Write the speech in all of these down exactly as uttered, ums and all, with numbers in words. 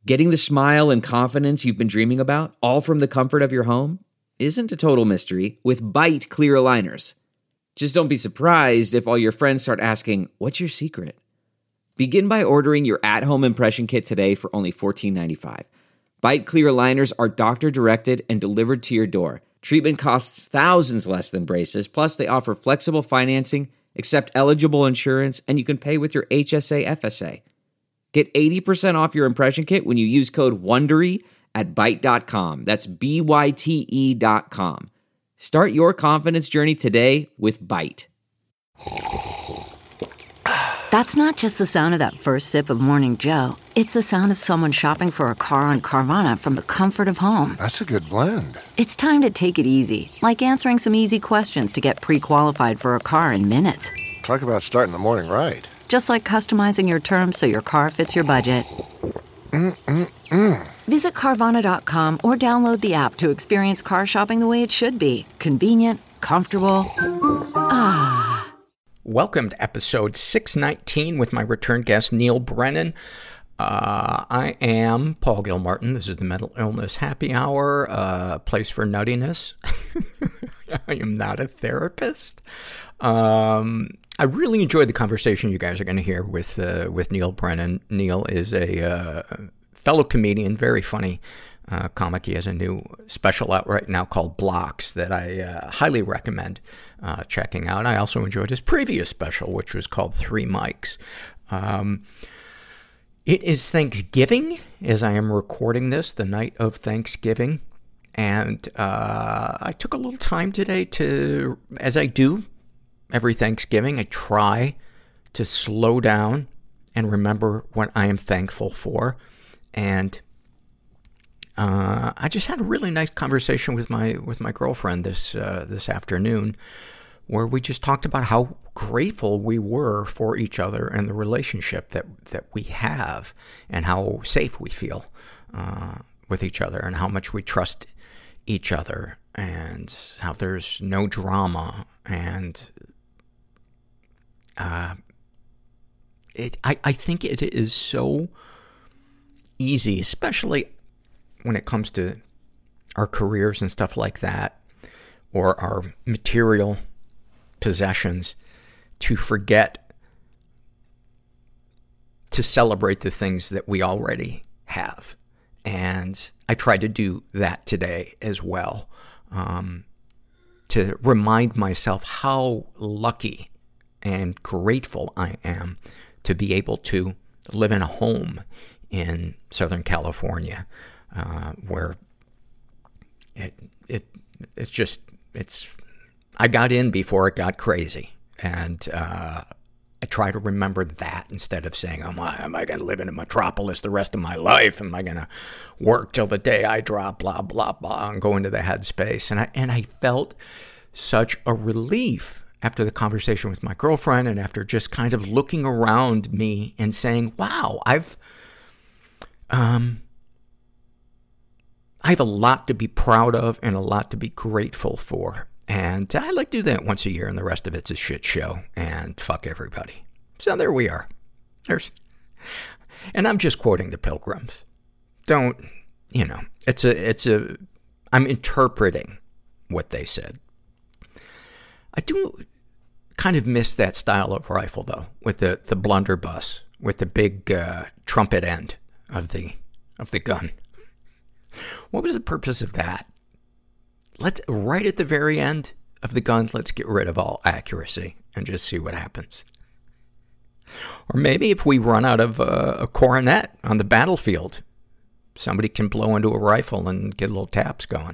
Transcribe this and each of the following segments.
Getting the smile and confidence you've been dreaming about, all from the comfort of your home, isn't a total mystery with Byte clear aligners. Just don't be surprised if all your friends start asking, "What's your secret?" Begin by ordering your at-home impression kit today for only fourteen ninety-five. Byte clear aligners are doctor-directed and delivered to your door. Treatment costs thousands less than braces, plus they offer flexible financing, accept eligible insurance, and you can pay with your H S A F S A. Get eighty percent off your impression kit when you use code WONDERY at byte dot com. That's B Y T E dot com. Start your confidence journey today with Byte. That's not just the sound of that first sip of Morning Joe. It's the sound of someone shopping for a car on Carvana from the comfort of home. That's a good blend. It's time to take it easy, like answering some easy questions to get pre-qualified for a car in minutes. Talk about starting the morning right. Just like customizing your terms so your car fits your budget. Mm-mm-mm. Visit Carvana dot com or download the app to experience car shopping the way it should be. Convenient, comfortable. Ah. Welcome to episode six nineteen with my return guest, Neal Brennan. Uh, I am Paul Gilmartin. This is the Mental Illness Happy Hour, a uh, place for nuttiness. I am not a therapist. Um, I really enjoyed the conversation you guys are going to hear with uh, with Neal Brennan. Neal is a uh, fellow comedian, very funny uh, comic. He has a new special out right now called Blocks that I uh, highly recommend uh, checking out. I also enjoyed his previous special, which was called Three Mics. Um, it is Thanksgiving, as I am recording this, the night of Thanksgiving. And uh, I took a little time today to, as I do every Thanksgiving, I try to slow down and remember what I am thankful for. And uh, I just had a really nice conversation with my with my girlfriend this uh, this afternoon, where we just talked about how grateful we were for each other and the relationship that that we have, and how safe we feel uh, with each other, and how much we trust each other, and how there's no drama. And uh, it, I, I think it is so easy, especially when it comes to our careers and stuff like that, or our material possessions, to forget to celebrate the things that we already have. And I tried to do that today as well, um, to remind myself how lucky and grateful I am to be able to live in a home in Southern California, uh, where it, it, it's just, it's, I got in before it got crazy. And, uh, I try to remember that instead of saying, oh, my, am I going to live in a metropolis the rest of my life? Am I going to work till the day I drop, blah, blah, blah, and go into the headspace? And I, and I felt such a relief after the conversation with my girlfriend, and after just kind of looking around me and saying, wow, I've, um, I have a lot to be proud of and a lot to be grateful for. And I like to do that once a year, and the rest of it's a shit show, and fuck everybody. So there we are. There's, and I'm just quoting the Pilgrims. Don't, you know, it's a, it's a, I'm interpreting what they said. I do kind of miss that style of rifle, though, with the, the blunderbuss, with the big uh, trumpet end of the, of the gun. What was the purpose of that? Let's, right at the very end of the gun, let's get rid of all accuracy and just see what happens. Or maybe if we run out of uh, a coronet on the battlefield, somebody can blow into a rifle and get little taps going.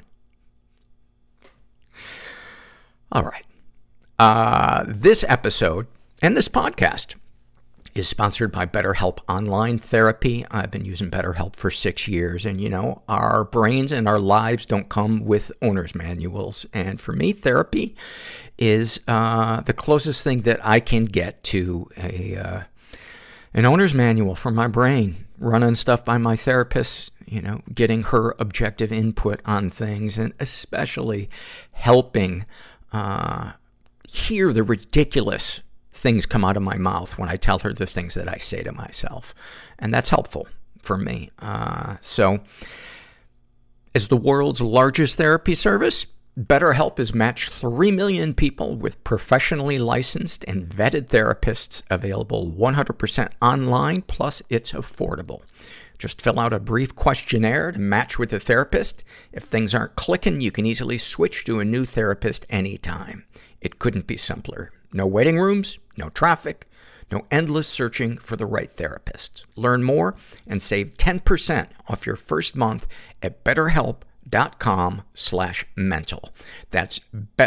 All right. Uh, this episode and this podcast is sponsored by BetterHelp Online Therapy. I've been using BetterHelp for six years, and you know, our brains and our lives don't come with owner's manuals. And for me, therapy is uh, the closest thing that I can get to a uh, an owner's manual for my brain. Running stuff by my therapist, you know, getting her objective input on things, and especially helping uh, hear the ridiculous things come out of my mouth when I tell her the things that I say to myself. And that's helpful for me. Uh, so, as the world's largest therapy service, BetterHelp has matched three million people with professionally licensed and vetted therapists, available one hundred percent online, plus it's affordable. Just fill out a brief questionnaire to match with a therapist. If things aren't clicking, you can easily switch to a new therapist anytime. It couldn't be simpler. No waiting rooms, no traffic, no endless searching for the right therapist. Learn more and save ten percent off your first month at betterhelp.com slash mental. That's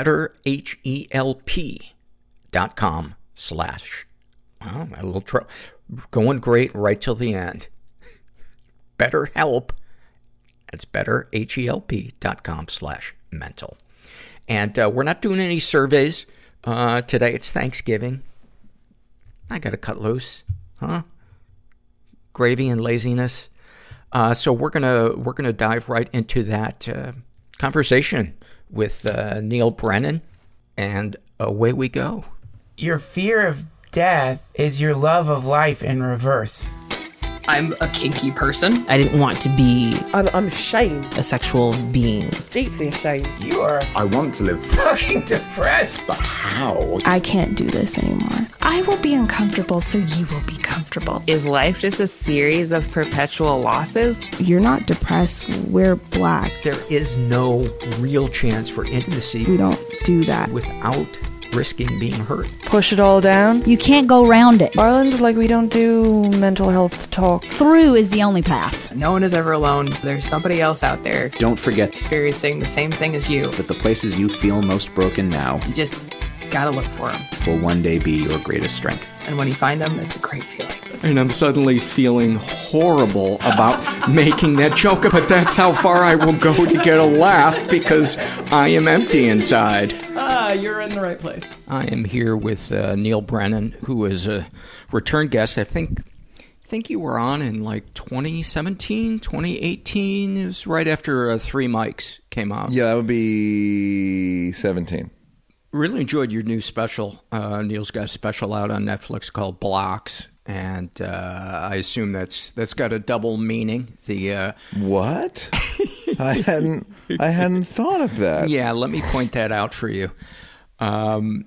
betterhelp.com slash. Wow, a little trouble. Going great right till the end. BetterHelp. That's betterhelp.com slash mental. And uh, we're not doing any surveys uh, today. It's Thanksgiving. I got to cut loose, huh? Gravy and laziness. Uh, so we're gonna we're gonna dive right into that uh, conversation with uh, Neil Brennan, and away we go. Your fear of death is your love of life in reverse. I'm a kinky person. I didn't want to be I'm, I'm ashamed. a sexual being. Deeply ashamed. You are I want to live. fucking depressed. But how? I can't do this anymore. I will be uncomfortable so you will be comfortable. Is life just a series of perpetual losses? You're not depressed. We're black. There is no real chance for intimacy. We don't do that. Without risking being hurt. Push it all down. You can't go around it. Ireland, like, we don't do mental health talk. Through is the only path. No one is ever alone. There's somebody else out there Don't forget experiencing the same thing as you. that the places you feel most broken now You just gotta look for them. will one day be your greatest strength. And when you find them, it's a great feeling. And I'm suddenly feeling horrible about making that joke, but that's how far I will go to get a laugh, because I am empty inside. Ah, you're in the right place. I am here with uh, Neil Brennan, who is a return guest. I think I think you were on in like twenty seventeen, twenty eighteen. It was right after uh, Three Mics came out. Yeah, that would be seventeen. Really enjoyed your new special. Uh, Neil's got a special out on Netflix called Blocks, and uh, I assume that's that's got a double meaning. The uh, What? I hadn't I hadn't thought of that. Yeah, let me point that out for you. Um,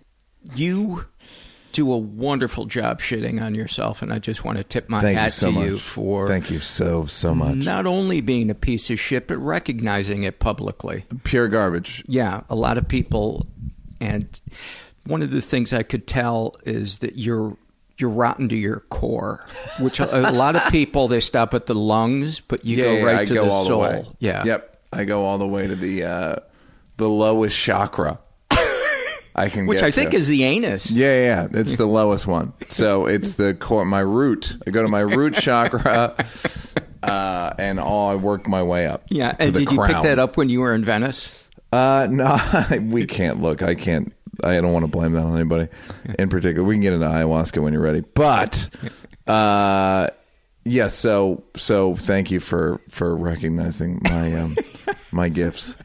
you do a wonderful job shitting on yourself, and I just want to tip my Thank hat you so to much. you for Thank you so so much. not only being a piece of shit, but recognizing it publicly. Pure garbage. Yeah, a lot of people, and one of the things I could tell is that you're you're rotten to your core, which a, a lot of people, they stop at the lungs, but you yeah, go yeah, right I to go the all soul. The way. Yeah. Yep. I go all the way to the uh, the lowest chakra. I can Which get I think to. is the anus. Yeah, yeah, it's the lowest one. So it's the core, my root. I go to my root chakra, uh, and all I work my way up. Yeah, to and the did you pick crown. that up when you were in Venice? Uh, no, we can't look. I can't. I don't want to blame that on anybody in particular. We can get into ayahuasca when you're ready. But, uh, yeah. So, so thank you for for recognizing my um, my gifts.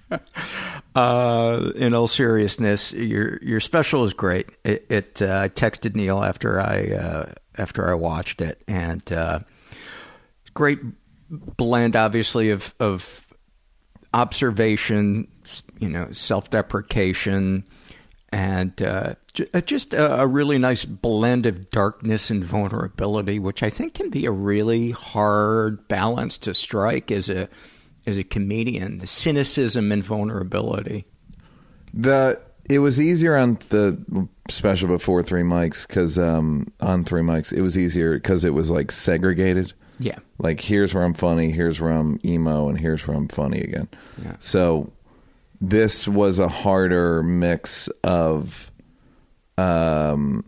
Uh, in all seriousness, your your special is great. It, it uh, I texted Neil after I uh, after I watched it, and uh, great blend, obviously, of of observation, you know, self-deprecation, and uh, j- just a, a really nice blend of darkness and vulnerability, which I think can be a really hard balance to strike as a as a comedian. The cynicism and vulnerability. The it was easier on the special before Three Mics because um, on Three Mics it was easier because it was like segregated. Yeah. Like, here's where I'm funny, here's where I'm emo, and here's where I'm funny again. Yeah. So this was a harder mix of um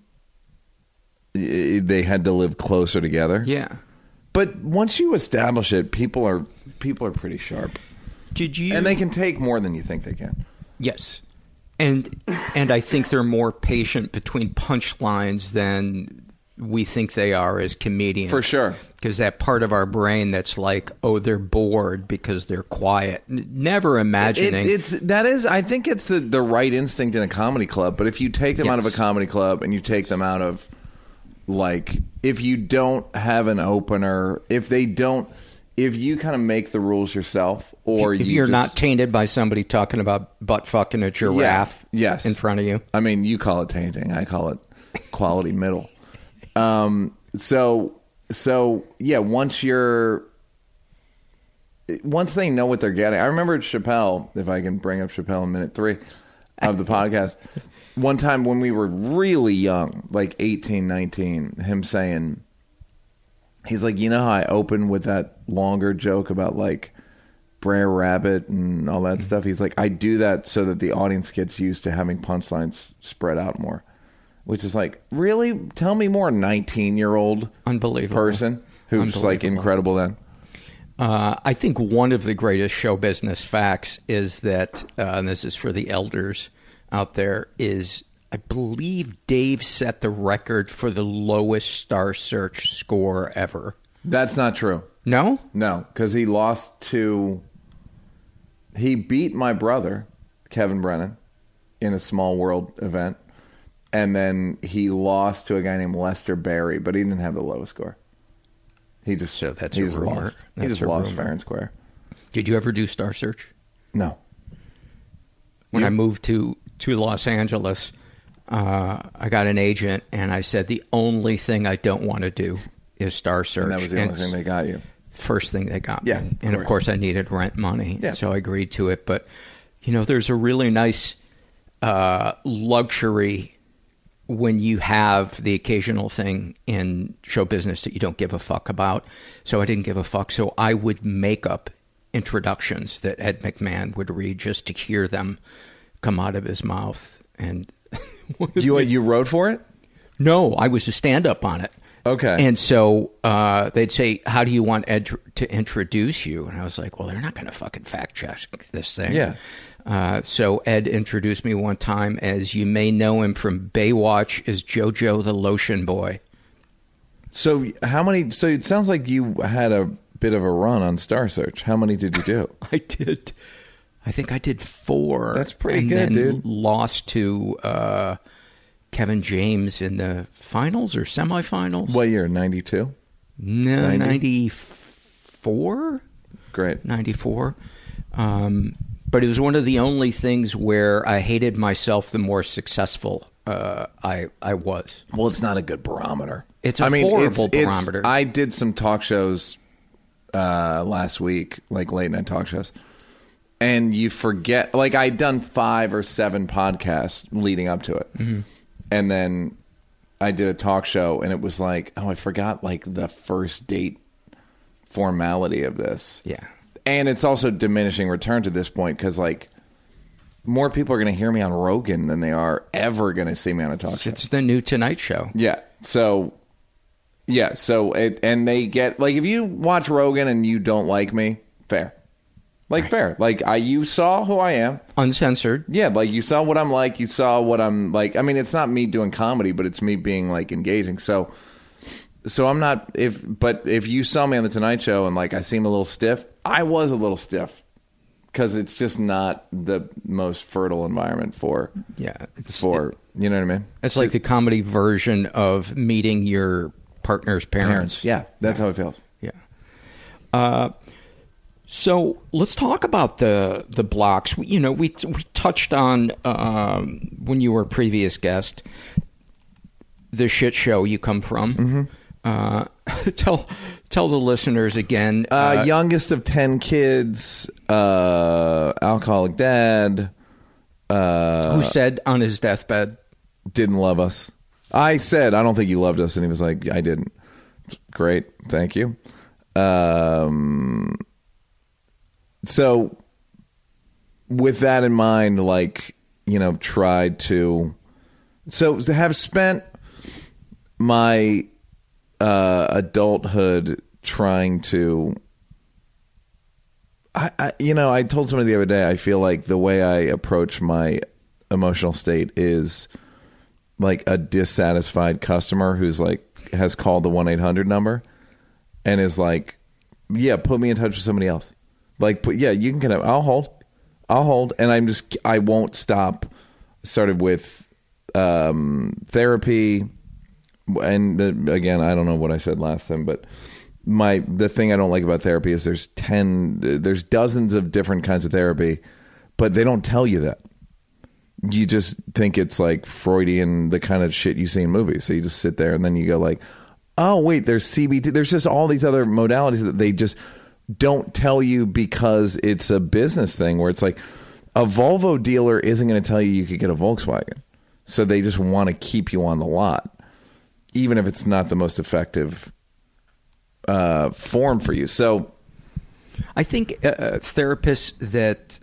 i- they had to live closer together. Yeah. But once you establish it, people are people are pretty sharp. Did you? And they can take more than you think they can. Yes. And and I think they're more patient between punchlines than we think they are as comedians. For sure. Because that part of our brain that's like, oh, they're bored because they're quiet. N- Never imagining. It, it's that is I think it's the, the right instinct in a comedy club, but if you take them out of a Yes. comedy club and you take them out of like if you don't have an opener, if they don't, if you kind of make the rules yourself, or if you you're just, not tainted by somebody talking about butt fucking a giraffe yeah, yes. in front of you. I mean, you call it tainting. I call it quality middle. Um, so, so yeah, once you're, once they know what they're getting, I remember Chappelle, if I can bring up Chappelle in minute three of the podcast, one time when we were really young, like eighteen, nineteen, him saying, he's like, you know how I opened with that longer joke about like Brer Rabbit and all that mm-hmm. stuff? He's like, I do that so that the audience gets used to having punchlines spread out more. Which is like, really? Tell me more, nineteen-year-old Unbelievable. person who's like incredible then. Uh, I think one of the greatest show business facts is that, uh, and this is for the elders out there, is I believe Dave set the record for the lowest Star Search score ever. That's not true. No? No, because he lost to... He beat my brother, Kevin Brennan, in a Small World event. And then he lost to a guy named Lester Berry, but he didn't have the lowest score. He just... So that's he a just rumor. Lost. That's he just a lost rumor. fair and square. Did you ever do Star Search? No. When you? I moved to, to Los Angeles... Uh, I got an agent, and I said the only thing I don't want to do is Star Search. And that was the and only thing they got you. First thing they got yeah, me. Of and course. of course I needed rent money, yeah. so I agreed to it. But, you know, there's a really nice uh, luxury when you have the occasional thing in show business that you don't give a fuck about. So I didn't give a fuck. So I would make up introductions that Ed McMahon would read just to hear them come out of his mouth. And... you you wrote for it? No, I was a stand-up on it. Okay. And so uh, they'd say, how do you want Ed tr- to introduce you? And I was like, well, they're not going to fucking fact-check this thing. Yeah. Uh, so Ed introduced me one time as, you may know him from Baywatch, as JoJo the Lotion Boy. So how many... So it sounds like you had a bit of a run on Star Search. How many did you do? I did... I think I did four. That's pretty and good, then dude. Lost to uh, Kevin James in the finals or semifinals. What year? ninety-two? No, ninety-four? Great. ninety-four. Um, but it was one of the only things where I hated myself the more successful uh, I I was. Well, it's not a good barometer. It's a I mean, horrible it's, barometer. It's, I did some talk shows uh, last week, like late night talk shows. And you forget, like I'd done five or seven podcasts leading up to it. Mm-hmm. And then I did a talk show and it was like, oh, I forgot like the first date formality of this. Yeah. And it's also diminishing returns at this point because like more people are going to hear me on Rogan than they are ever going to see me on a talk show. It's the new Tonight Show. Yeah. So, yeah. So, it, and they get, like if you watch Rogan and you don't like me, fair. Like, right. Fair. Like, I, you saw who I am. Uncensored. Yeah, like, you saw what I'm like. You saw what I'm like. I mean, it's not me doing comedy, but it's me being, like, engaging. So, so I'm not, if, but if you saw me on The Tonight Show and, like, I seem a little stiff, I was a little stiff. Because it's just not the most fertile environment for, yeah, it's, for, it, you know what I mean? It's like the comedy version of meeting your partner's parents. parents. Yeah, that's yeah. how it feels. Yeah. Uh, So let's talk about the the blocks. We, you know, we we touched on um, when you were a previous guest, the shit show you come from. Mm-hmm. Uh, tell tell the listeners again. Uh, Uh, youngest of ten kids, uh, alcoholic dad. Uh, who said on his deathbed, didn't love us. I said, I don't think you loved us, and he was like, I didn't. Great, thank you. Um. So, with that in mind, like, you know, tried to, so to have spent my uh, adulthood trying to, I, I, you know, I told somebody the other day, I feel like the way I approach my emotional state is like a dissatisfied customer who's like, has called the one eight hundred number and is like, yeah, put me in touch with somebody else. Like, yeah, you can connect. I'll hold. I'll hold. And I'm just, I won't stop. Started with um, therapy, and the, again, I don't know what I said last time, but my the thing I don't like about therapy is there's ten, there's dozens of different kinds of therapy, but they don't tell you that. You just think it's like Freudian, the kind of shit you see in movies. So you just sit there and then you go like, oh, wait, there's C B T. There's just all these other modalities that they just don't tell you because it's a business thing where it's like a Volvo dealer isn't going to tell you you could get a Volkswagen. So they just want to keep you on the lot, even if it's not the most effective uh, form for you. So I think uh, therapists that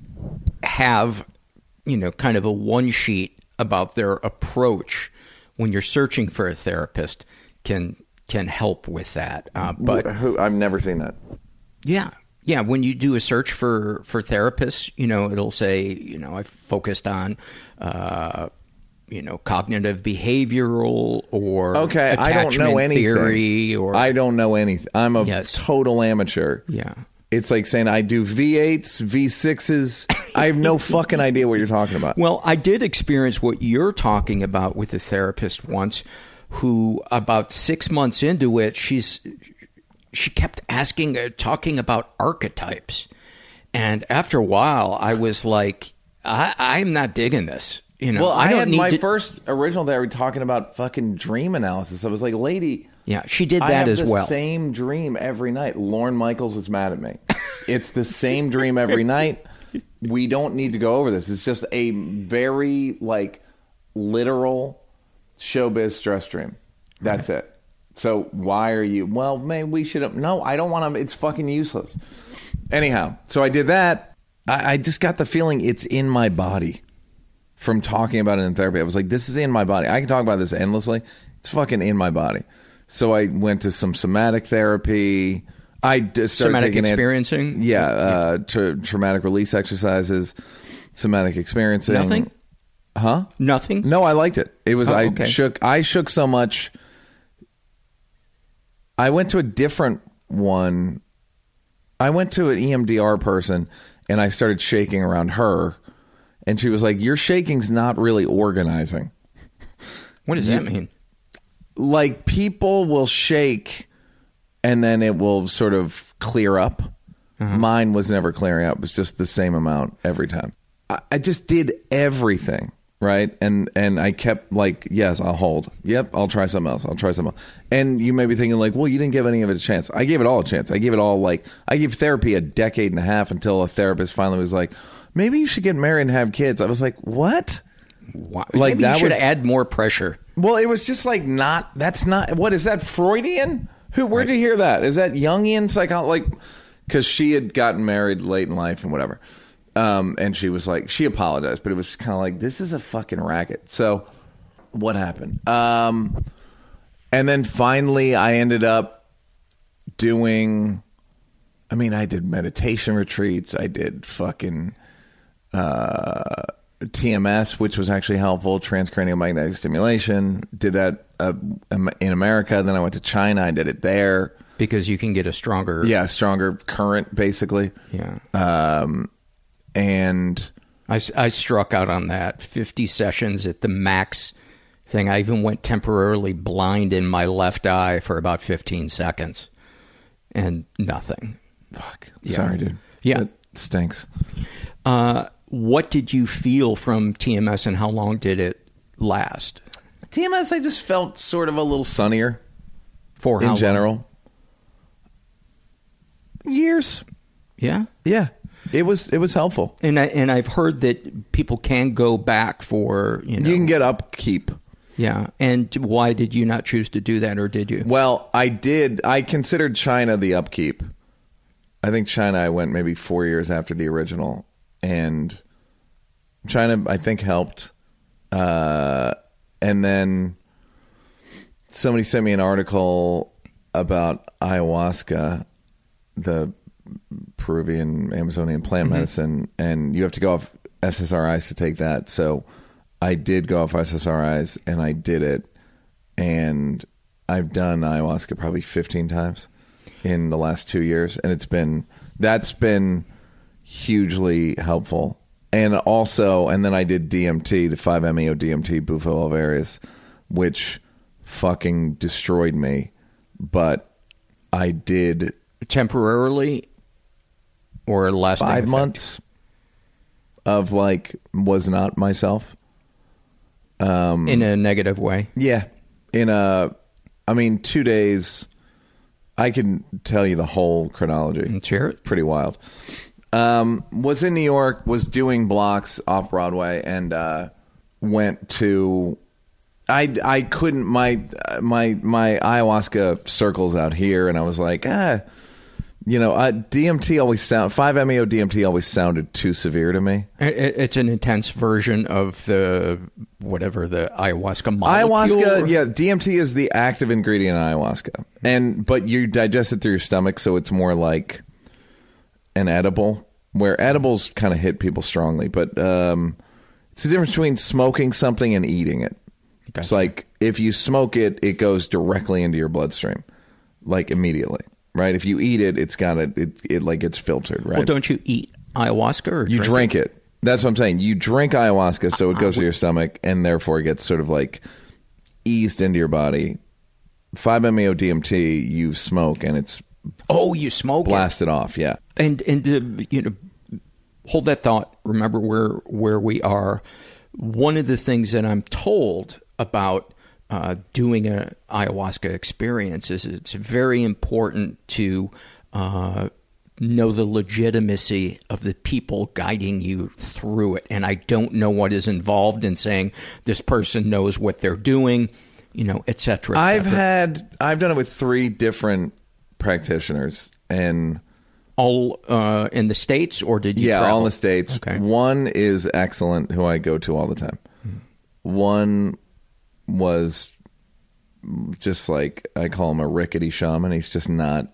have, you know, kind of a one sheet about their approach when you're searching for a therapist can can help with that. Uh, but Who, I've never seen that. Yeah. Yeah. When you do a search for, for therapists, you know, it'll say, you know, I've focused on, uh, you know, cognitive behavioral or okay, I don't know anything. Theory or I don't know anything. I'm a yes. total amateur. Yeah. It's like saying I do V eights, V sixes. I have no fucking idea what you're talking about. Well, I did experience what you're talking about with a therapist once who about six months into it, she's she kept asking, uh, talking about archetypes. And after a while, I was like, I, I'm not digging this. You know, well, I, I don't had need my to... first original they were talking about fucking dream analysis. I was like, lady, yeah, she did that I have as the well. Same dream every night. Lorne Michaels was mad at me. It's the same dream every night. We don't need to go over this. It's just a very like literal showbiz stress dream. That's right. It. So why are you? Well, maybe we should have. No, I don't want to. It's fucking useless. Anyhow, so I did that. I, I just got the feeling it's in my body from talking about it in therapy. I was like, this is in my body. I can talk about this endlessly. It's fucking in my body. So I went to some somatic therapy. I started somatic taking experiencing. It, yeah, uh, tra- traumatic release exercises, somatic experiencing. Nothing. Huh? Nothing. No, I liked it. It was oh, I okay. shook. I shook so much. I went to a different one. I went to an E M D R person, and I started shaking around her, and she was like, "Your shaking's not really organizing." What does you, that mean? Like people will shake, and then it will sort of clear up. Uh-huh. Mine was never clearing up. It was just the same amount every time. I, I just did everything. Right. And and I kept like, yes, I'll hold. Yep. I'll try something else. I'll try something else. And you may be thinking like, well, you didn't give any of it a chance. I gave it all a chance. I gave it all like I gave therapy a decade and a half until a therapist finally was like, maybe you should get married and have kids. I was like, what? Wow. Like maybe that you should was, add more pressure. Well, it was just like not that's not what is that Freudian? Who where'd right. you hear that? Is that Jungian psychology? Like because she had gotten married late in life and whatever. Um, and she was like, she apologized, but it was kind of like, this is a fucking racket. So what happened? Um, and then finally I ended up doing, I mean, I did meditation retreats. I did fucking, uh, T M S, which was actually helpful. Transcranial magnetic stimulation. Did that, uh, in America. Then I went to China. I did it there. Because you can get a stronger. Yeah. Stronger current basically. Yeah. Um, And I, I struck out on that fifty sessions at the max thing. I even went temporarily blind in my left eye for about fifteen seconds and nothing. Fuck. Yeah. Sorry, dude. Yeah. That stinks. Uh, what did you feel from T M S and how long did it last? T M S, I just felt sort of a little sunnier. For how in long? general. Years. Yeah? Yeah. It was it was helpful, and I, and I've heard that people can go back for you know you can get upkeep. Yeah, and why did you not choose to do that, or did you? Well, I did. I considered China the upkeep. I think China. I went maybe four years after the original, and China I think helped. Uh, and then somebody sent me an article about ayahuasca, the Peruvian Amazonian plant mm-hmm. medicine, and you have to go off S S R Is to take that. So I did go off S S R Is and I did it, and I've done ayahuasca probably fifteen times in the last two years, and it's been that's been hugely helpful. And also, and then I did D M T, the five M E O D M T, Bufo alvarius, which fucking destroyed me, but I did temporarily or lasting five effect? months of like was not myself. Um, in a negative way. Yeah, in a, I mean, two days. I can tell you the whole chronology. Sure, pretty wild. Um, was in New York, was doing blocks off Broadway, and uh, went to. I I couldn't my my my ayahuasca circles out here, and I was like, ah, you know, uh, D M T always sound five M E O D M T always sounded too severe to me. It, it's an intense version of the whatever the ayahuasca molecule. Ayahuasca, yeah, D M T is the active ingredient in ayahuasca, and but you digest it through your stomach, so it's more like an edible. Where edibles kind of hit people strongly, but um, it's the difference between smoking something and eating it. Okay. It's like if you smoke it, it goes directly into your bloodstream, like immediately, right? If you eat it, it's got it, it, it like gets filtered, right? Well, don't you eat ayahuasca or you drink, drink it? it? That's what I'm saying. You drink ayahuasca, so it goes to your stomach, and therefore it gets sort of like eased into your body. five M E O D M T, you smoke, and it's oh, you smoke blasted it. off, yeah. And and uh, you know, hold that thought. Remember where where we are. One of the things that I'm told about uh, doing an ayahuasca experience is it's very important to uh, know the legitimacy of the people guiding you through it. And I don't know what is involved in saying this person knows what they're doing, you know, et cetera, et I've cetera. had, I've done it with three different practitioners, and all uh, in the States, or did you yeah, travel? all in the States. Okay. One is excellent, who I go to all the time. Hmm. One was just like, I call him a rickety shaman. He's just not.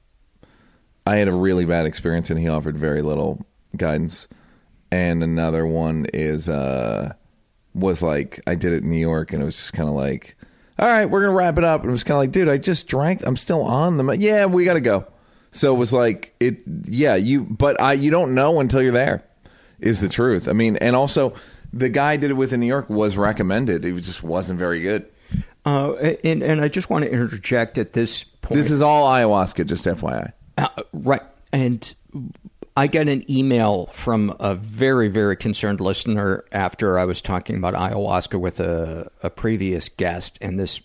I had a really bad experience, and he offered very little guidance. And another one is uh, was like, I did it in New York, and it was just kind of like, all right, we're gonna wrap it up. And it was kind of like, dude, I just drank. I'm still on the. Yeah, we got to go. So it was like it. Yeah, you. But I. You don't know until you're there. Is the truth. I mean, and also the guy I did it with in New York was recommended. It just wasn't very good. Uh, and and I just want to interject at this point. This is all ayahuasca, just F Y I. Uh, right. And I got an email from a very, very concerned listener after I was talking about ayahuasca with a, a previous guest. And this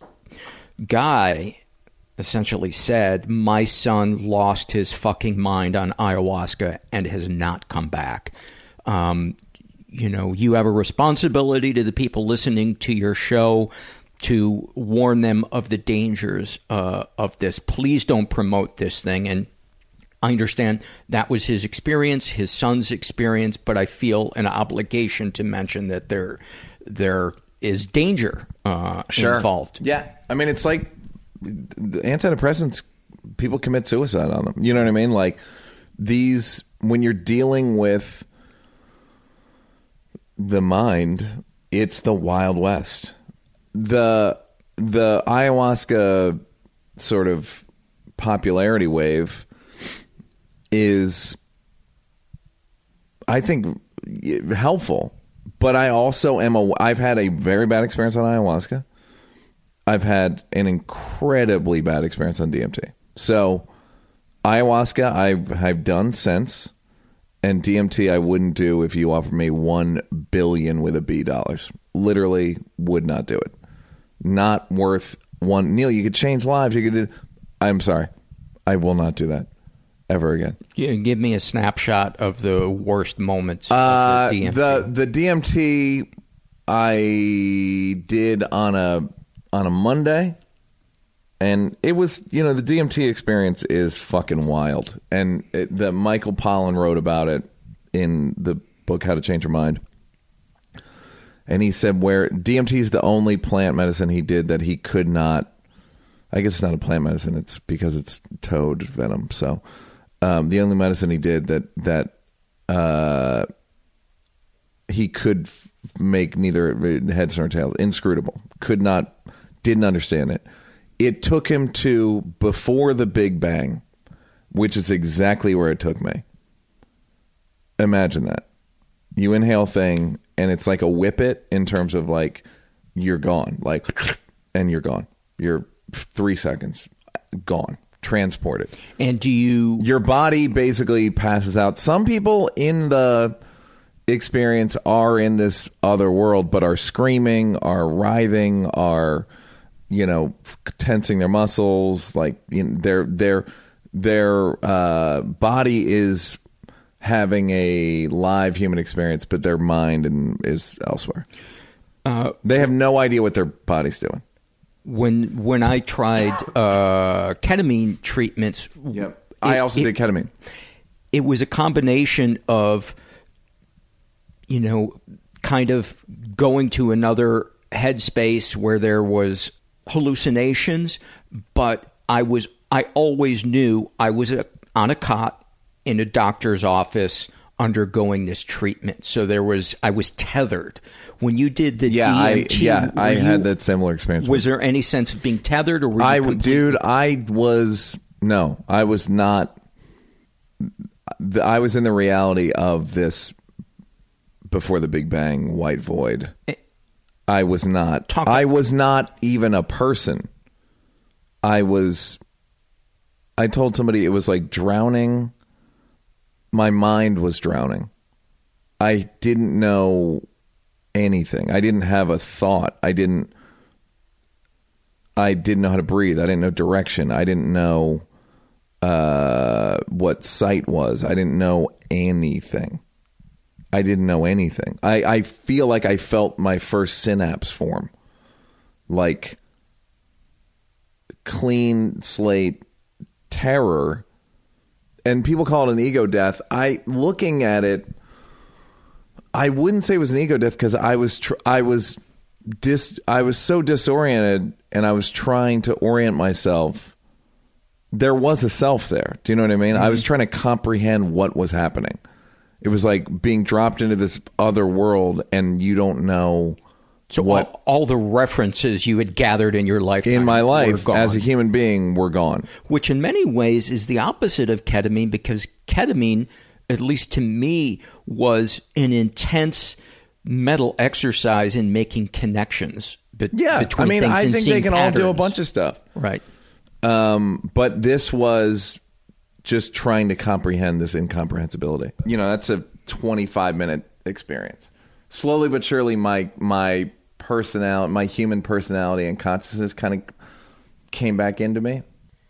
guy essentially said, my son lost his fucking mind on ayahuasca and has not come back. Um, you know, you have a responsibility to the people listening to your show to warn them of the dangers uh, of this. Please don't promote this thing. And I understand that was his experience, his son's experience, but I feel an obligation to mention that there there is danger uh, sure. involved. Yeah. I mean, it's like the antidepressants, people commit suicide on them. You know what I mean? Like these, when you're dealing with the mind, it's the Wild West. The the ayahuasca sort of popularity wave is, I think, helpful. But I also am a. I've had a very bad experience on ayahuasca. I've had an incredibly bad experience on D M T. So ayahuasca I've I've done since, and D M T I wouldn't do if you offered me one billion with a B dollars. Literally would not do it. Not worth one. Neil, you could change lives. You could do. I'm sorry, I will not do that ever again. Yeah, give me a snapshot of the worst moments uh, of the D M T. The the D M T I did on a on a Monday, and it was, you know, the D M T experience is fucking wild. And it, the Michael Pollan wrote about it in the book How to Change Your Mind. And he said where D M T is the only plant medicine he did that he could not, I guess it's not a plant medicine, it's because it's toad venom. So um, the only medicine he did that, that uh, he could f- make neither heads nor tails, inscrutable, could not, didn't understand it. It took him to before the Big Bang, which is exactly where it took me. Imagine that. You inhale thing, and it's like a whippet in terms of like, you're gone. Like, and you're gone. You're three seconds gone, transported. And do you... Your body basically passes out. Some people in the experience are in this other world, but are screaming, are writhing, are, you know, tensing their muscles. Like, you know, their their their uh, body is having a live human experience, but their mind and is elsewhere. Uh, they have no idea what their body's doing. When when I tried uh, ketamine treatments, yep, I also it, did ketamine. It was a combination of, you know, kind of going to another headspace where there was hallucinations, but I was I always knew I was a, on a cot in a doctor's office undergoing this treatment. So there was I was tethered. When you did the yeah, D M T, I, yeah, I you, had that similar experience. Was there any sense of being tethered, or were you I, completely- dude, I was no, I was not. I was in the reality of this before the Big Bang, white void. I was not. Talk I was not even a person. I was. I told somebody it was like drowning. My mind was drowning. I didn't know anything. I didn't have a thought. I didn't. I didn't know how to breathe. I didn't know direction. I didn't know uh, what sight was. I didn't know anything. I didn't know anything. I, I feel like I felt my first synapse form. Like clean slate terror. And people call it an ego death. I, looking at it, I wouldn't say it was an ego death because I was, tr- I was dis, I was so disoriented, and I was trying to orient myself. There was a self there. Do you know what I mean? Mm-hmm. I was trying to comprehend what was happening. It was like being dropped into this other world, and you don't know so what all, all the references you had gathered in your lifetime in my life were as a human being were gone. Which in many ways is the opposite of ketamine, because ketamine, at least to me, was an intense mental exercise in making connections. Be- yeah, between I mean, things I and think seeing they can patterns. all do a bunch of stuff, right? Um, but this was just trying to comprehend this incomprehensibility. You know, that's a twenty-five minute experience. Slowly but surely, my my personality, my human personality and consciousness kind of came back into me.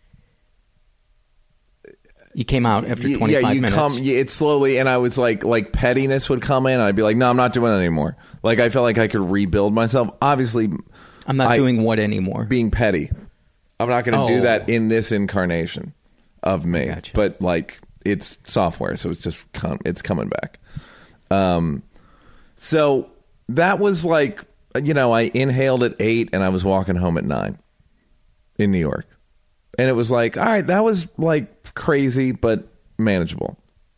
You came out after twenty-five yeah, you minutes. Come, yeah, it's slowly, and I was like, like pettiness would come in, and I'd be like, no, I'm not doing that anymore. Like, I felt like I could rebuild myself. Obviously, I'm not I, doing what anymore? Being petty. I'm not going to oh. do that in this incarnation of me. Gotcha. But like, it's software, so it's just com- it's coming back. Um, so that was like, you know, I inhaled at eight, and I was walking home at nine in New York, and it was like, all right, that was like crazy, but manageable.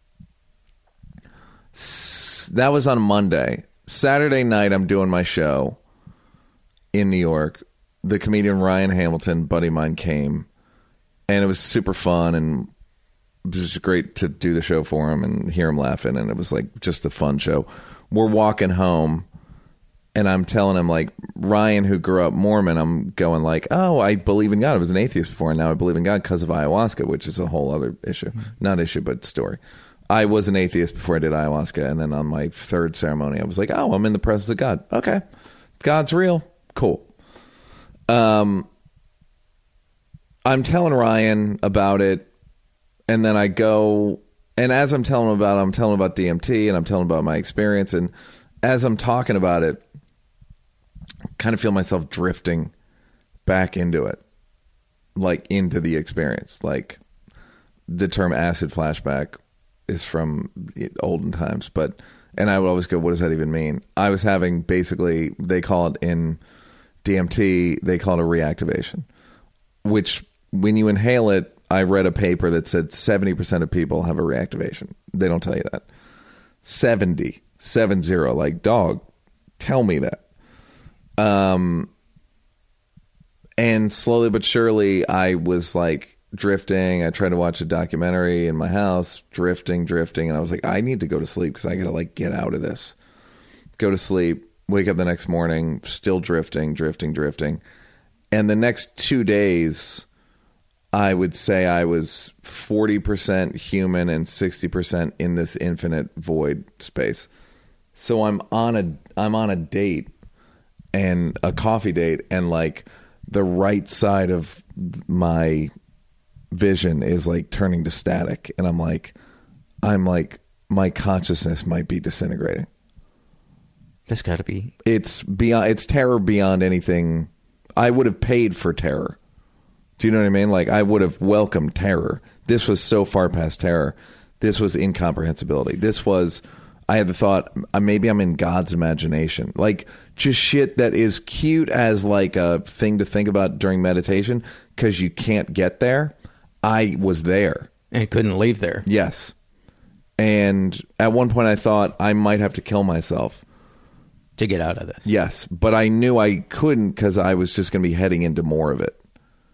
S- that was on Monday. Saturday night, I'm doing my show in New York. The comedian Ryan Hamilton, buddy of mine, came, and it was super fun, and it was just great to do the show for him and hear him laughing, and it was like just a fun show. We're walking home, and I'm telling him, like, Ryan, who grew up Mormon, I'm going like, oh, I believe in God. I was an atheist before, and now I believe in God because of ayahuasca, which is a whole other issue. Mm-hmm. Not issue, but story. I was an atheist before I did ayahuasca, and then on my third ceremony, I was like, oh, I'm in the presence of God. Okay. God's real. Cool. Um, I'm telling Ryan about it, and then I go, and as I'm telling him about it, I'm telling him about D M T, and I'm telling him about my experience, and as I'm talking about it, I kind of feel myself drifting back into it, like into the experience. Like, the term acid flashback is from olden times, but, and I would always go, what does that even mean? I was having, basically, they call it in D M T, they call it a reactivation, which when you inhale it, I read a paper that said seventy percent of people have a reactivation. They don't tell you that. seventy, seven zero, like, dog, tell me that. Um, and slowly but surely, I was like drifting. I tried to watch a documentary in my house, drifting, drifting, and I was like, I need to go to sleep because I gotta like get out of this. Go to sleep. Wake up the next morning, still drifting, drifting, drifting. And the next two days, I would say I was forty percent human and sixty percent in this infinite void space. So I'm on a I'm on a date and a coffee date, and like the right side of my vision is like turning to static, and I'm like I'm like my consciousness might be disintegrating. That's got to be. It's beyond. It's terror beyond anything. I would have paid for terror. Do you know what I mean? Like, I would have welcomed terror. This was so far past terror. This was incomprehensibility. This was, I had the thought, uh, maybe I'm in God's imagination. Like, just shit that is cute as like a thing to think about during meditation because you can't get there. I was there. And couldn't leave there. Yes. And at one point I thought I might have to kill myself. To get out of this. Yes. But I knew I couldn't because I was just going to be heading into more of it.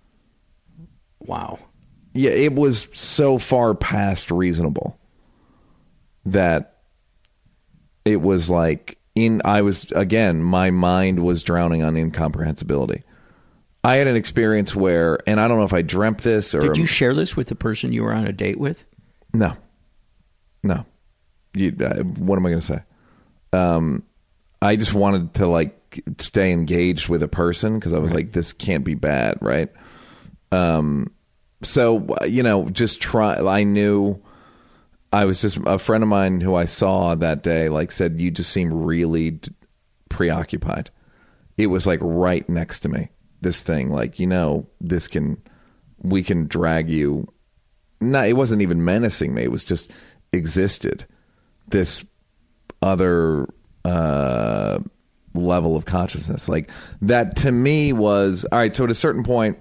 Wow. Yeah, it was so far past reasonable that it was like in I was again my mind was drowning on incomprehensibility. I had an experience where, and I don't know if I dreamt this or did you share this with the person you were on a date with? No, no. You, uh, what am I going to say? Um, I just wanted to like stay engaged with a person because I was right. like, this can't be bad, right? Um, so, you know, just try, I knew I was just a friend of mine who I saw that day, like said, you just seem really d- preoccupied. It was like right next to me, this thing, like, you know, this can, we can drag you. No, it wasn't even menacing me. It was just existed. This other, uh, level of consciousness. Like that to me was, all right. So at a certain point,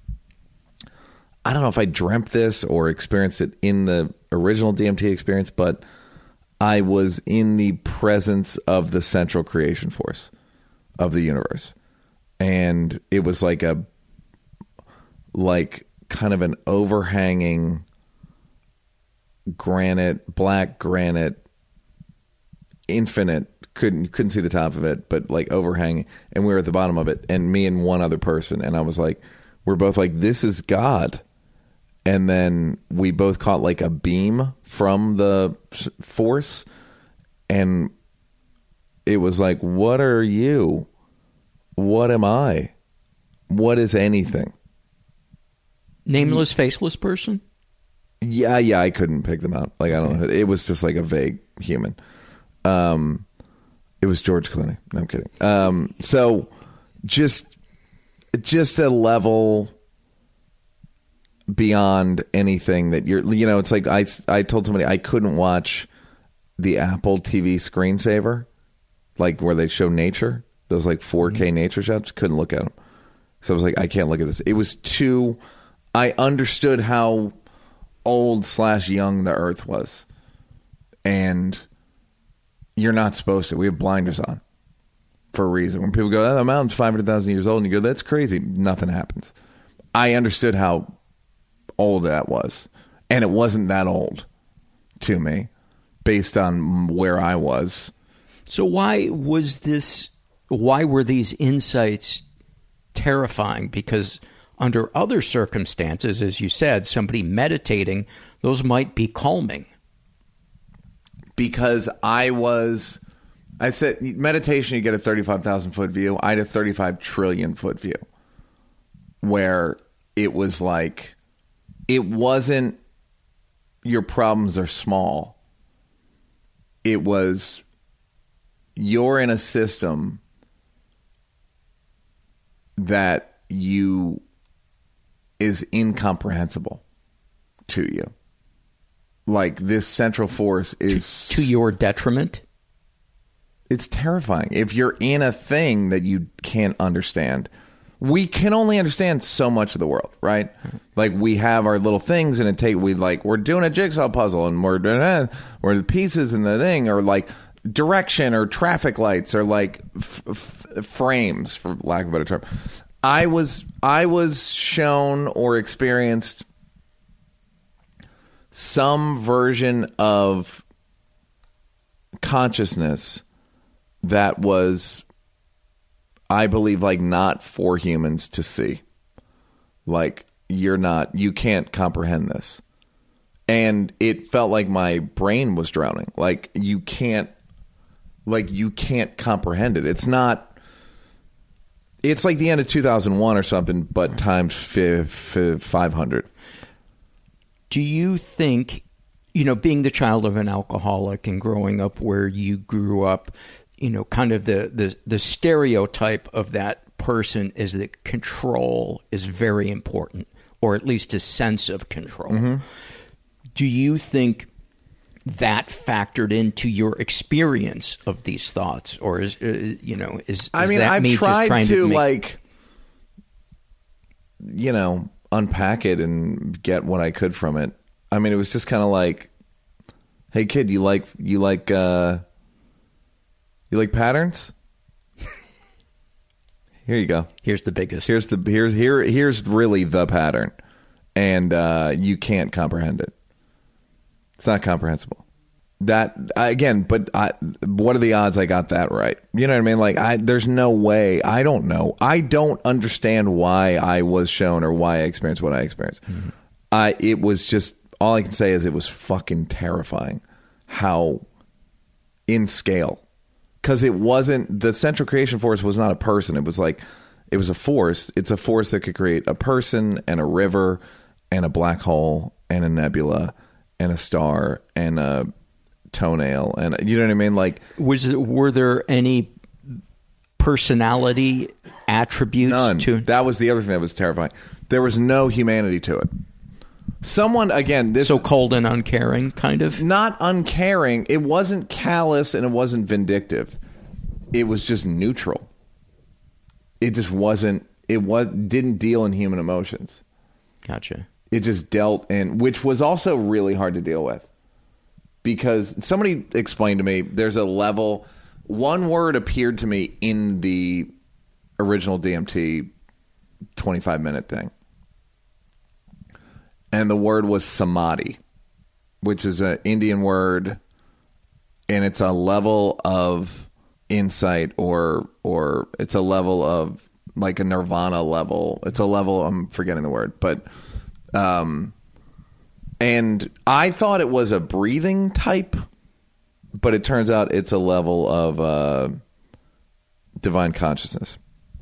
I don't know if I dreamt this or experienced it in the original D M T experience, but I was in the presence of the central creation force of the universe. And it was like a, like kind of an overhanging granite, black granite, infinite, couldn't, couldn't see the top of it, but like overhanging. And we were at the bottom of it, and me and one other person. And I was like, we're both like, this is God. And then we both caught like a beam from the force. And it was like, what are you? What am I? What is anything? Nameless, faceless person? Yeah, yeah, I couldn't pick them out. Like, I don't know. It was just like a vague human. Um, it was George Clooney. No, I'm kidding. Um, so just, just a level beyond anything that you're, you know, it's like I, I told somebody I couldn't watch the Apple T V screensaver, like where they show nature, those like four K mm-hmm. nature shots. Couldn't look at them. So I was like, I can't look at this. It was too, I understood how old slash young the earth was. And you're not supposed to. We have blinders on for a reason. When people go, oh, the mountain's five hundred thousand years old, and you go, that's crazy. Nothing happens. I understood how old that was. And it wasn't that old to me based on where I was. So why was this, why were these insights terrifying? Because under other circumstances, as you said, somebody meditating, those might be calming. Because I was, I said, meditation, you get a thirty-five thousand foot view. I had a thirty-five trillion foot view where it was like, it wasn't your problems are small. It was you're in a system that you is incomprehensible to you. Like this central force is... To, to your detriment? It's terrifying. If you're in a thing that you can't understand... We can only understand so much of the world, right? Like we have our little things, and it take we like we're doing a jigsaw puzzle, and we're doing eh, where the pieces in the thing are like direction or traffic lights or like f- f- frames, for lack of a better term. I was I was shown or experienced some version of consciousness that was I believe, like, not for humans to see. Like, you're not, you can't comprehend this. And it felt like my brain was drowning. Like, you can't, like, you can't comprehend it. It's not, it's like the end of two thousand one or something, but times five hundred. Do you think, you know, being the child of an alcoholic and growing up where you grew up, you know, kind of the, the, the stereotype of that person is that control is very important, or at least a sense of control. Mm-hmm. Do you think that factored into your experience of these thoughts, or is, uh, you know, is, is I mean, that I've me tried just trying to, to make... like, you know, unpack it and get what I could from it. I mean, it was just kind of like, hey kid, you like, you like, uh, you like patterns? Here you go. Here's the biggest. Here's the, here's, here, here's really the pattern. And, uh, you can't comprehend it. It's not comprehensible. That, again, but I, what are the odds I got that right? You know what I mean? Like, I, there's no way. I don't know. I don't understand why I was shown or why I experienced what I experienced. Mm-hmm. I, it was just, all I can say is it was fucking terrifying how in scale. Because it wasn't, the Central Creation Force was not a person. It was like, it was a force. It's a force that could create a person and a river and a black hole and a nebula and a star and a toenail, and you know what I mean? Like, was it, were there any personality attributes? None. To that was the other thing that was terrifying. There was no humanity to it. Someone, again, this so cold and uncaring, kind of. Not uncaring. It wasn't callous and it wasn't vindictive. It was just neutral. It just wasn't. It was didn't deal in human emotions. Gotcha. It just dealt in, which was also really hard to deal with. Because somebody explained to me, there's a level, one word appeared to me in the original D M T twenty-five minute thing. And the word was samadhi, which is an Indian word, and it's a level of insight, or or it's a level of like a nirvana level. It's a level, I'm forgetting the word, but um and I thought it was a breathing type, but it turns out it's a level of uh, divine consciousness.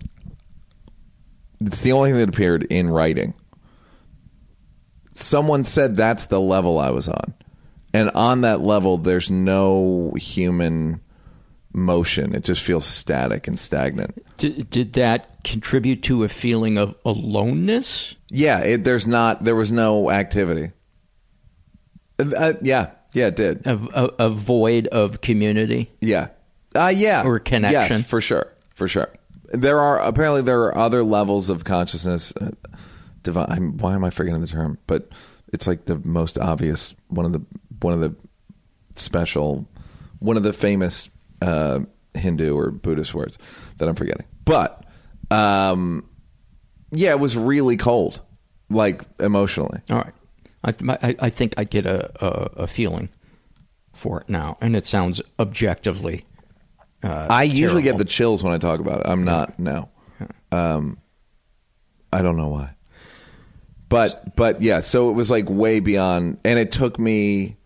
It's the only thing that appeared in writing. Someone said that's the level I was on. And on that level, there's no human motion. It just feels static and stagnant. Did, did that contribute to a feeling of aloneness? Yeah, it, there's not, there was no activity. Uh, yeah, yeah, it did. A, a, a void of community? Yeah. Uh, yeah. Or connection? Yes, for sure, for sure. There are, apparently there are other levels of consciousness. Uh, divine, why am I forgetting the term? But it's like the most obvious, one of the, one of the special, one of the famous uh, Hindu or Buddhist words that I'm forgetting. But, um, yeah, it was really cold, like emotionally. All right. I, I, I think I get a, a, a feeling for it now, and it sounds objectively uh, I terrible. usually get the chills when I talk about it. I'm not yeah. now. Yeah. Um, I don't know why. But, but yeah, so it was like way beyond, and it took me,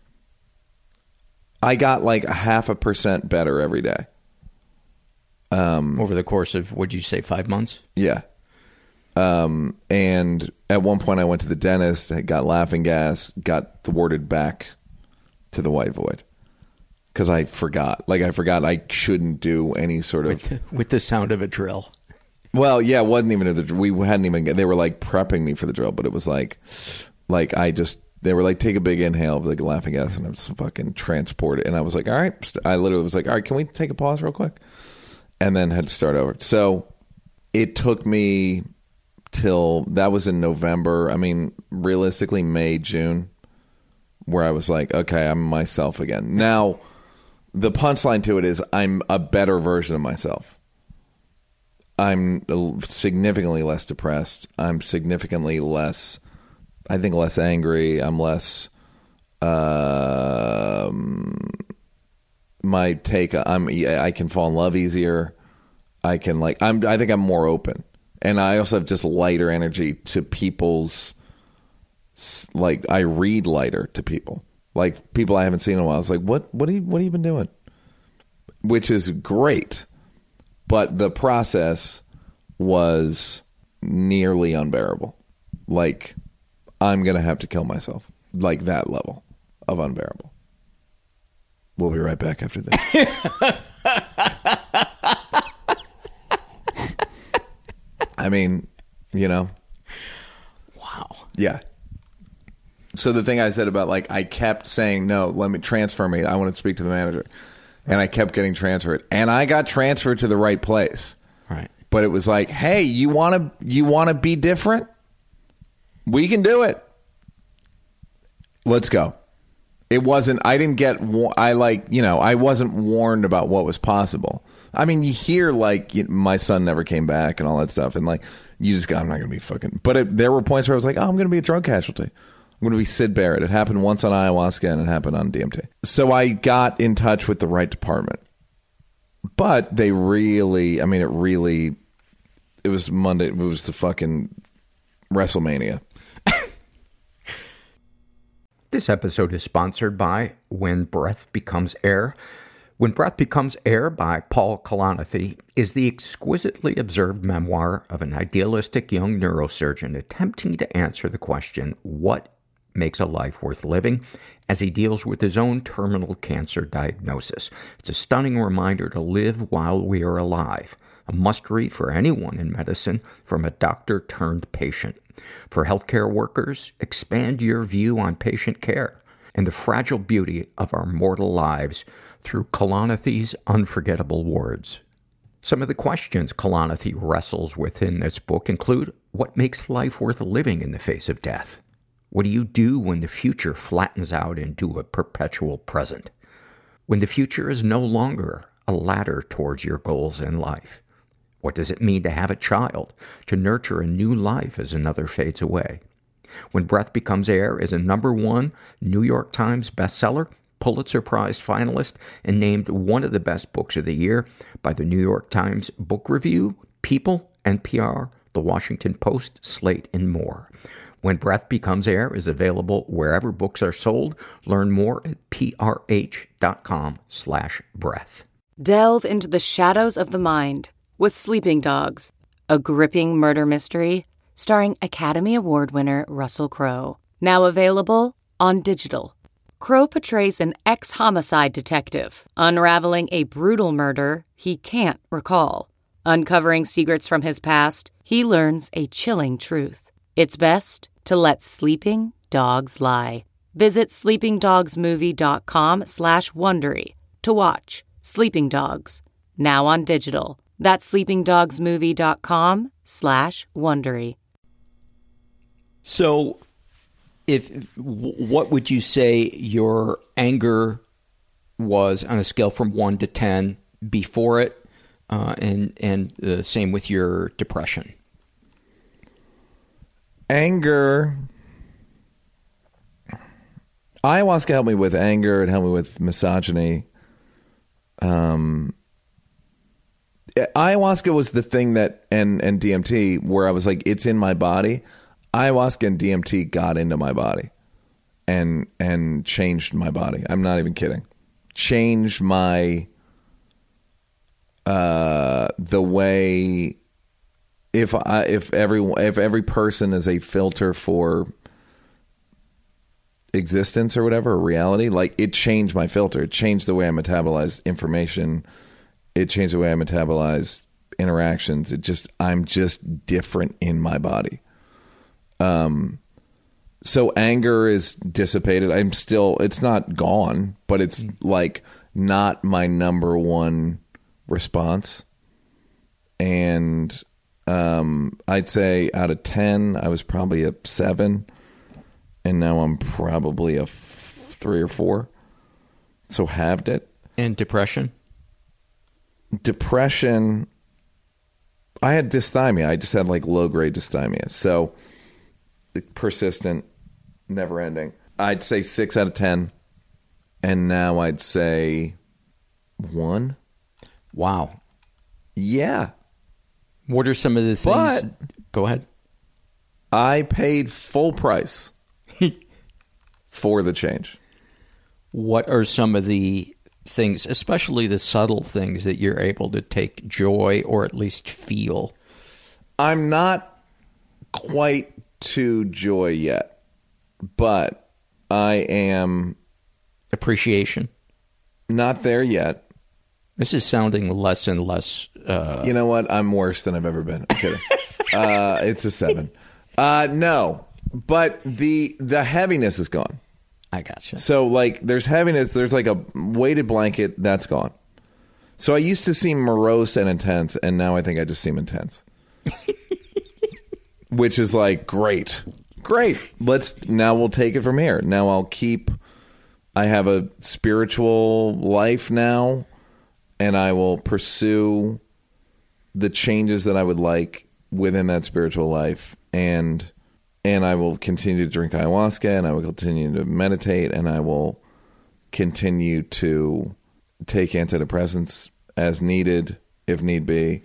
I got like a half a percent better every day. Um, Over the course of, what'd you say, five months? Yeah. Um, and at one point I went to the dentist, I got laughing gas, got thwarted back to the white void. Because I forgot. Like, I forgot I shouldn't do any sort of... With, with the sound of a drill. Well, yeah, it wasn't even... A, we hadn't even... They were, like, prepping me for the drill, but it was like... Like, I just... They were like, take a big inhale of, like, laughing gas, and I was fucking transported. And I was like, all right. I literally was like, all right, can we take a pause real quick? And then had to start over. So, it took me... till that was in November. I mean, realistically, May, June, where I was like, okay, I'm myself again. Now, the punchline to it is I'm a better version of myself. I'm significantly less depressed. I'm significantly less, I think, less angry. I'm less, um, my take, I'm, I can fall in love easier. I can like I'm I think I'm more open, and I also have just lighter energy to people's like I read lighter to people, like people I haven't seen in a while. It's like what what are you, what have you been doing? Which is great, but the process was nearly unbearable. Like I'm gonna have to kill myself, like that level of unbearable. We'll be right back after this. I mean, you know. Wow. Yeah. So the thing I said about like, I kept saying, no, let me transfer me. I want to speak to the manager. And I kept getting transferred. And I got transferred to the right place. Right. But it was like, hey, you want to you want to be different? We can do it. Let's go. It wasn't, I didn't get, I like, you know, I wasn't warned about what was possible. I mean, you hear like, you, my son never came back and all that stuff. And like, you just go, I'm not going to be fucking, but it, there were points where I was like, oh, I'm going to be a drug casualty. I'm going to be Sid Barrett. It happened once on ayahuasca and it happened on D M T. So I got in touch with the right department. But they really, I mean, it really, it was Monday, it was the fucking WrestleMania. This episode is sponsored by When Breath Becomes Air. When Breath Becomes Air by Paul Kalanithi is the exquisitely observed memoir of an idealistic young neurosurgeon attempting to answer the question, what makes a life worth living, as he deals with his own terminal cancer diagnosis. It's a stunning reminder to live while we are alive. A must-read for anyone in medicine from a doctor-turned-patient. For healthcare workers, expand your view on patient care and the fragile beauty of our mortal lives through Kalanithi's unforgettable words. Some of the questions Kalanithi wrestles with in this book include, what makes life worth living in the face of death? What do you do when the future flattens out into a perpetual present? When the future is no longer a ladder towards your goals in life? What does it mean to have a child, to nurture a new life as another fades away? When Breath Becomes Air is a number one New York Times bestseller, Pulitzer Prize finalist, and named one of the best books of the year by the New York Times Book Review, People, N P R, The Washington Post, Slate, and more. When Breath Becomes Air is available wherever books are sold. Learn more at prh.com slash breath. Delve into the shadows of the mind with Sleeping Dogs, a gripping murder mystery starring Academy Award winner Russell Crowe. Now available on digital. Crowe portrays an ex-homicide detective unraveling a brutal murder he can't recall. Uncovering secrets from his past, he learns a chilling truth. It's best to let sleeping dogs lie. Visit sleepingdogsmovie.com slash Wondery to watch Sleeping Dogs, now on digital. That's sleepingdogsmovie.com slash Wondery. So, if what would you say your anger was on a scale from one to ten before it, uh, and and the same with your depression? Anger. Ayahuasca helped me with anger. It helped me with misogyny. Um. Ayahuasca was the thing that, and, and D M T, where I was like, it's in my body. Ayahuasca and D M T got into my body and and changed my body. I'm not even kidding. Changed my, uh, the way, if I, if every, if every person is a filter for existence or whatever, or reality, like it changed my filter. It changed the way I metabolize information. It changed the way I metabolize interactions. It just, I'm just different in my body. Um, so anger is dissipated. I'm still, it's not gone, but it's like not my number one response. And, um, I'd say out of ten, I was probably a seven, and now I'm probably a f- three or four. So halved it. And depression? Depression, I had dysthymia. I just had like low grade dysthymia. So persistent, never ending. I'd say six out of ten. And now I'd say one. Wow. Yeah. What are some of the things? But go ahead. I paid full price for the change. What are some of the things, especially the subtle things, that you're able to take joy or at least feel? I'm not quite to joy yet, but I am... Appreciation? Not there yet. This is sounding less and less... Uh... You know what? I'm worse than I've ever been. I'm kidding. uh, it's a seven. Uh, no, but the the heaviness is gone. I gotcha. So, like, there's heaviness. There's, like, a weighted blanket. That's gone. So I used to seem morose and intense, and now I think I just seem intense. Which is, like, great. Great. Let's... Now we'll take it from here. Now I'll keep... I have a spiritual life now, and I will pursue the changes that I would like within that spiritual life, and and I will continue to drink ayahuasca, and I will continue to meditate, and I will continue to take antidepressants as needed, if need be.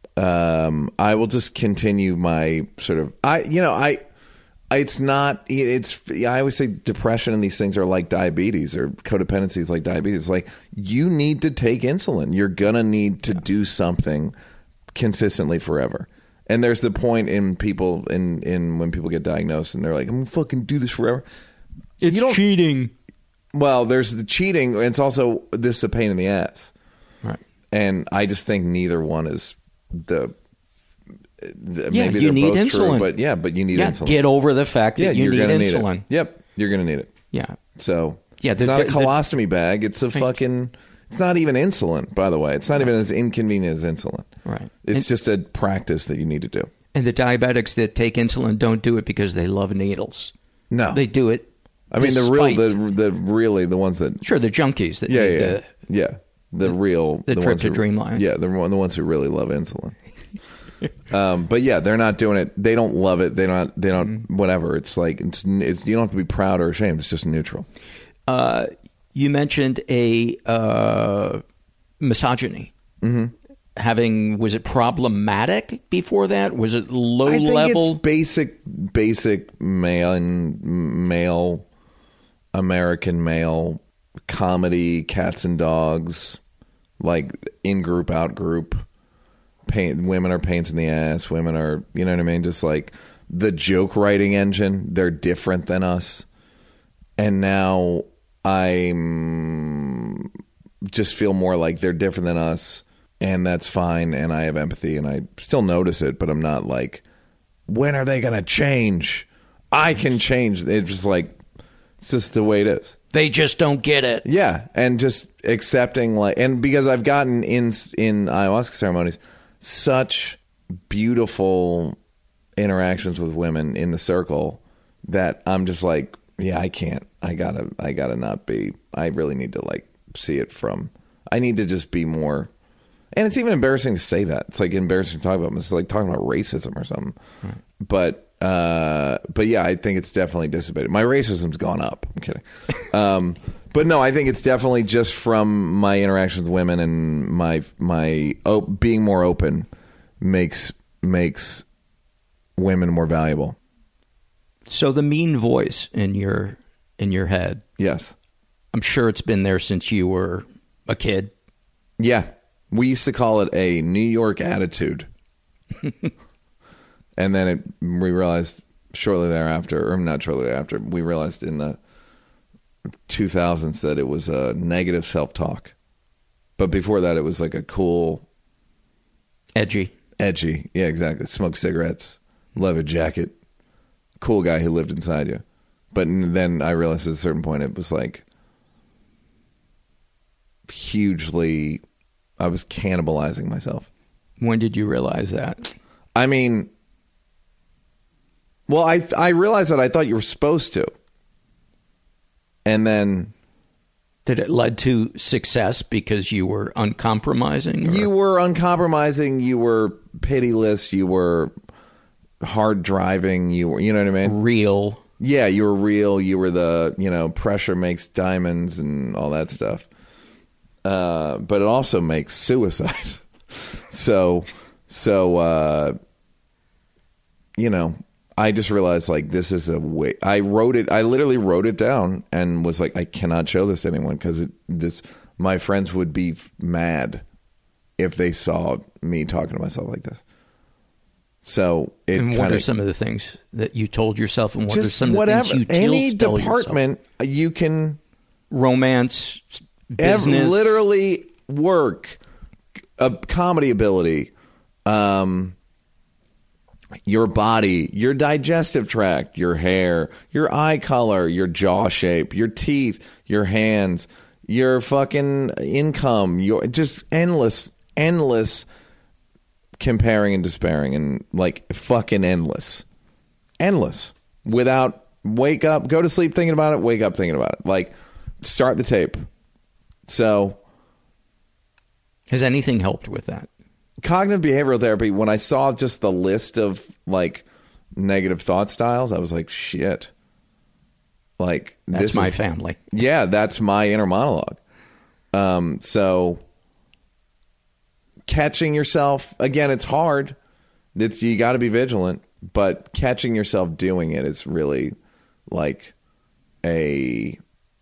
Um, I will just continue my sort of, I you know, I... It's not, it's, I always say depression and these things are like diabetes, or codependency is like diabetes. It's like, you need to take insulin. You're going to need to yeah. do something consistently forever. And there's the point in people, in, in when people get diagnosed and they're like, I'm going to fucking do this forever. It's you don't, cheating. Well, there's the cheating. And it's also, this is a pain in the ass. Right. And I just think neither one is the... Yeah, maybe you need insulin, true, but yeah, but you need yeah, insulin. Get over the fact that yeah, you you're need insulin. insulin. Need yep, you're going to need it. Yeah. So yeah, it's the, not a the, colostomy the, bag. It's a right. fucking. It's not even insulin, by the way. It's not right. even as inconvenient as insulin. Right. It's and, just a practice that you need to do. And the diabetics that take insulin don't do it because they love needles. No, they do it. I mean, the real, the the really the ones that sure the junkies that yeah need yeah the, yeah the, the real the, the trip ones to who, Dreamline. Yeah, the the ones who really love insulin. um, but yeah, they're not doing it. They don't love it. They don't. They don't. Mm-hmm. Whatever. It's like it's, it's. You don't have to be proud or ashamed. It's just neutral. Uh, you mentioned a uh, misogyny. Mm-hmm. Having was it problematic before that? Was it low I think level? It's basic, basic male male American male comedy, cats and dogs, like in group, out group. Pain, women are pains in the ass. Women are, you know what I mean? Just like the joke writing engine, they're different than us. And now I'm just feel more like they're different than us, and that's fine. And I have empathy, and I still notice it, but I'm not like, when are they going to change? I can change. It's just like, it's just the way it is. They just don't get it. Yeah, and just accepting, like, and because I've gotten in in ayahuasca ceremonies such beautiful interactions with women in the circle that I'm just like, yeah, I can't. I gotta, I gotta not be. I really need to like see it from. I need to just be more. And it's even embarrassing to say that. It's like embarrassing to talk about. It's like talking about racism or something. Right. But, uh, but yeah, I think it's definitely dissipated. My racism's gone up. I'm kidding. Um, but no, I think it's definitely just from my interactions with women and my my oh, being more open makes makes women more valuable. So the mean voice in your in your head, yes, I'm sure it's been there since you were a kid. Yeah, we used to call it a New York attitude, and then it, we realized shortly thereafter, or not shortly thereafter, we realized in the two thousands that it was a negative self-talk. But before that, it was like a cool, edgy, edgy. Yeah, exactly. Smoke cigarettes, leather jacket, cool guy who lived inside you. But then I realized at a certain point it was like hugely, I was cannibalizing myself. When did you realize that? I mean, well, I I realized that I thought you were supposed to. And then... Did it lead to success because you were uncompromising? Or? You were uncompromising. You were pitiless. You were hard driving. You were, you know what I mean? Real. Yeah, you were real. You were the, you know, pressure makes diamonds and all that stuff. Uh, but it also makes suicide. So, so, uh, you know, I just realized like this is a way. I wrote it. I literally wrote it down and was like, I cannot show this to anyone because this my friends would be mad if they saw me talking to myself like this. So, it and what kinda, are some of the things that you told yourself, and what just are some of the whatever, things you any still tell department yourself? You can romance, business, ev- literally work, a comedy ability, um, your body, your digestive tract, your hair, your eye color, your jaw shape, your teeth, your hands, your fucking income, your just endless, endless comparing and despairing, and like fucking endless, endless. Without wake up, go to sleep thinking about it, wake up thinking about it. Like start the tape. So, has anything helped with that? Cognitive behavioral therapy, when I saw just the list of like negative thought styles, I was like, shit. Like that's this my is, family. Yeah, that's my inner monologue. Um, so catching yourself, again, it's hard. It's, you got to be vigilant, but catching yourself doing it is really like a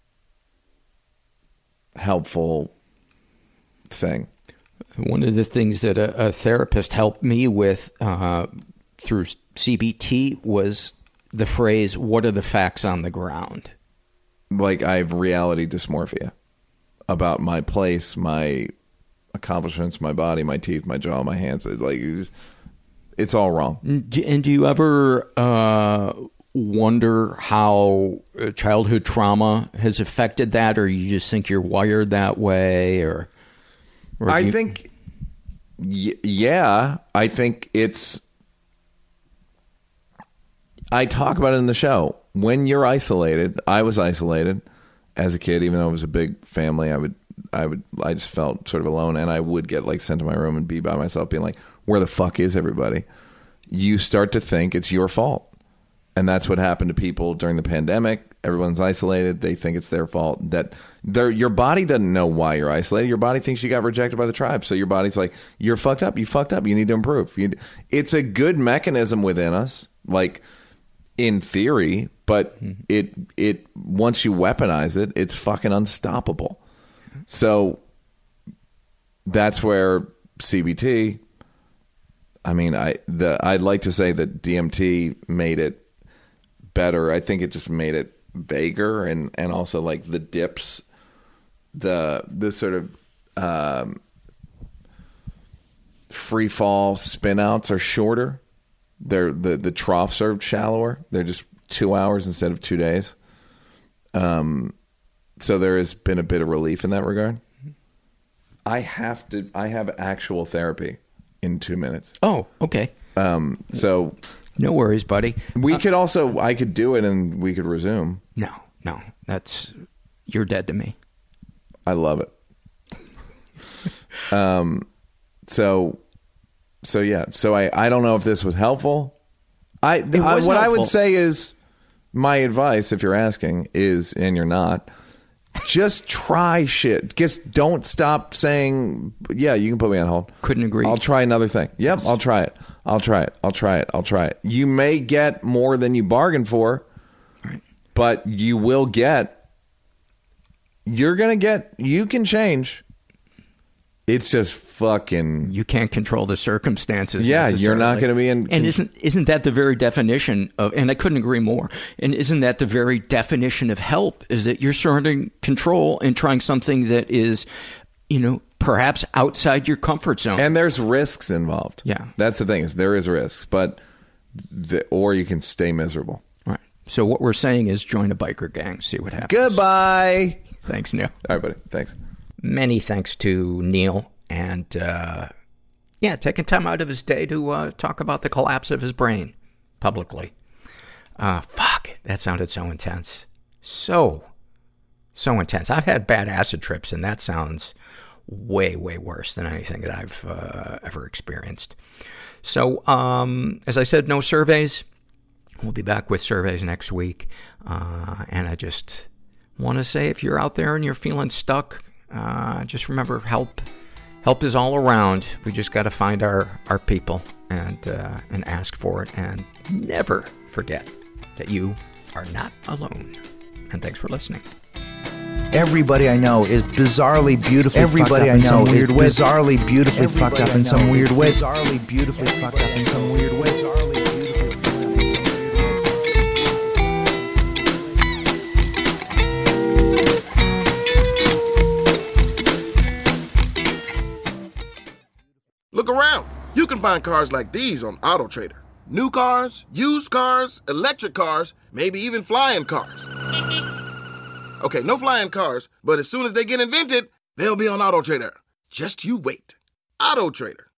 helpful thing. One of the things that a, a therapist helped me with uh, through C B T was the phrase, what are the facts on the ground? Like I have reality dysmorphia about my place, my accomplishments, my body, my teeth, my jaw, my hands. Like it's, it's all wrong. And do you ever uh, wonder how childhood trauma has affected that, or you just think you're wired that way, or... Or I you... think, y- yeah, I think it's, I talk about it in the show. When you're isolated, I was isolated as a kid, even though it was a big family. I would, I would, I just felt sort of alone, and I would get like sent to my room and be by myself being like, where the fuck is everybody? You start to think it's your fault. And that's what happened to people during the pandemic. Everyone's isolated. They think it's their fault. That their your body doesn't know why you're isolated. Your body thinks you got rejected by the tribe. So your body's like, you're fucked up. You fucked up. You need to improve. You, it's a good mechanism within us, like in theory, but mm-hmm. it it once you weaponize it, it's fucking unstoppable. So that's where C B T. I mean, I the I'd like to say that D M T made it better. I think it just made it vaguer, and and also like the dips, the the sort of um free fall spin outs are shorter. They're the the troughs are shallower. They're just two hours instead of two days. Um so there has been a bit of relief in that regard. I have to I have actual therapy in two minutes. Oh, okay. Um so no worries, buddy. We uh, could also, I could do it and we could resume. No, no, that's, you're dead to me. I love it. um, so, so yeah, so I, I don't know if this was helpful. I, I what helpful. I would say is, my advice, if you're asking, is, and you're not, just try shit. Just don't stop saying, yeah, you can put me on hold. Couldn't agree. I'll try another thing. Yep, yes. I'll try it. I'll try it. I'll try it. I'll try it. You may get more than you bargained for, right. But you will get, you're going to get, you can change. It's just fucking... You can't control the circumstances. Yeah, you're not going to be in... And isn't isn't that the very definition of... And I couldn't agree more. And isn't that the very definition of help? Is that you're surrendering control and trying something that is, you know, perhaps outside your comfort zone. And there's risks involved. Yeah. That's the thing, is there is risks, but... The, or you can stay miserable. Right. So what we're saying is join a biker gang, see what happens. Goodbye! Thanks, Neil. All right, buddy. Thanks. Many thanks to Neil, and uh, yeah, taking time out of his day to uh, talk about the collapse of his brain publicly. Uh, fuck, that sounded so intense. So, so intense. I've had bad acid trips, and that sounds way, way worse than anything that I've uh, ever experienced. So, um, as I said, no surveys. We'll be back with surveys next week. Uh, and I just want to say, if you're out there and you're feeling stuck, Uh, just remember, help, Help is all around. We just got to find our, our people and, uh, and ask for it. And never forget that you are not alone. And thanks for listening. Everybody I know is bizarrely beautifully Everybody fucked up I in know some is weird way. bizarrely beautifully Everybody fucked up I in some know weird is way. Bizarrely beautifully fucked up in some weird way. Bizarrely beautifully fucked up in some weird way. Look around. You can find cars like these on AutoTrader. New cars, used cars, electric cars, maybe even flying cars. Okay, no flying cars, but as soon as they get invented, they'll be on AutoTrader. Just you wait. AutoTrader.